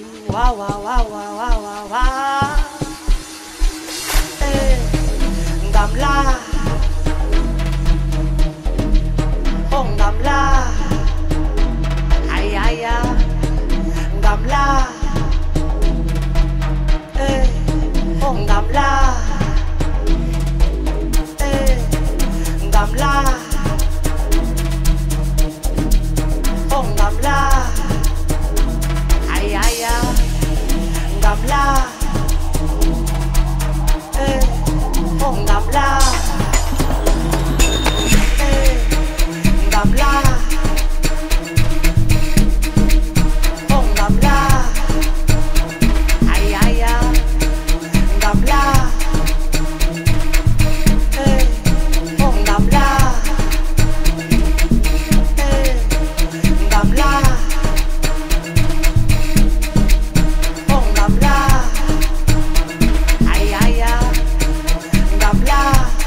Wow, wow, wow, wow, wow, wow, wow. Ngamla, oh ngamla, ay ay ay, ngamla, oh ngamla, ngamla, oh ngamla, ay ay ay, ngamla, oh ngamla. Ngamla, oh ngamla, ay ay ay, ngamla, oh ngamla, ngamla, oh ngamla, ay ay ay, ngamla.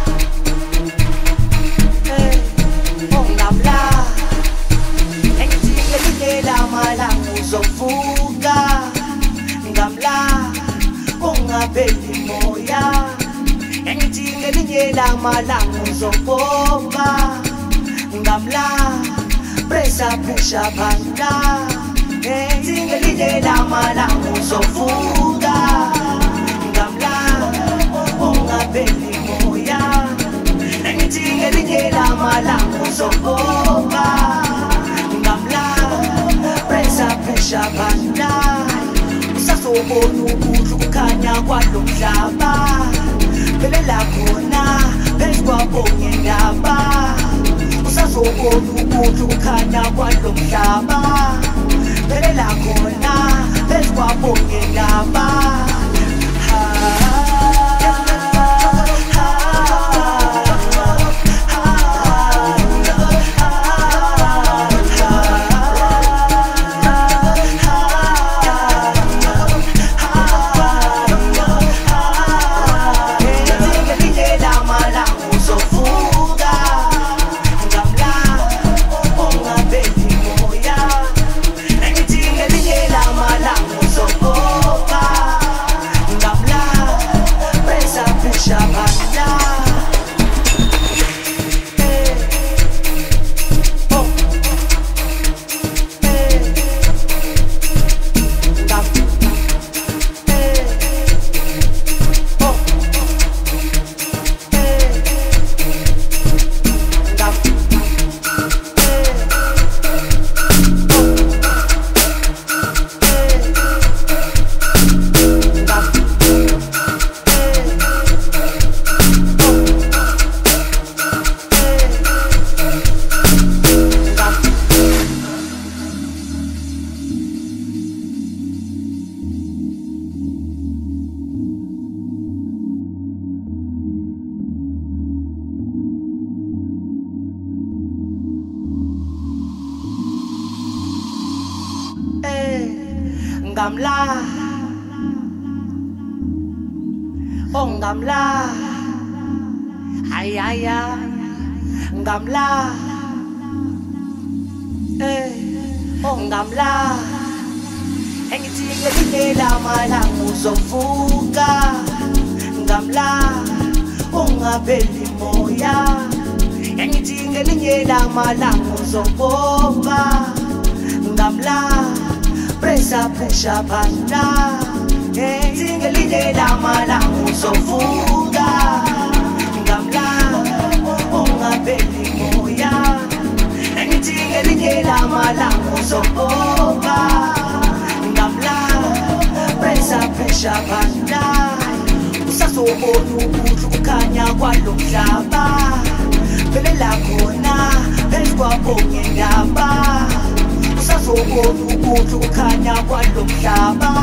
Uzovuka ngamla ungabeli moya engithi ngelinye lamalanga uzopompa ngamla pressure pusha banda engithi ngelinye lamalanga uzovuka ngamla ungabeli moya engithi ngelinye lamalanga uzopompa Pusha banda usazobona ukuthi ukukhanya kwalo mhlaba phelela khona phezu kwabonke indaba usazobona ukuthi ukukhanya kwalo mhlaba phelela khona phezu kwabonke indaba Ngamla, oh ngamla, ay ay ay, ngamla, oh ngamla, engithi ngelinye lamalanga uzovuka, ngamla, ungabeli moya, engithi ngelinye lamalanga uzopompa, ngamla. Pressure pusha banda engithi ngelinye lamalanga uzovuka ngamla ungabeli moya engithi ngelinye lamalanga uzopompa ngamla pressure pusha banda usazobona ukuthi ukukhanya kwalo mhlaba phelela khona phezu kwabonke indaba usazobona ukuthi ukukhanya kwalo mhlaba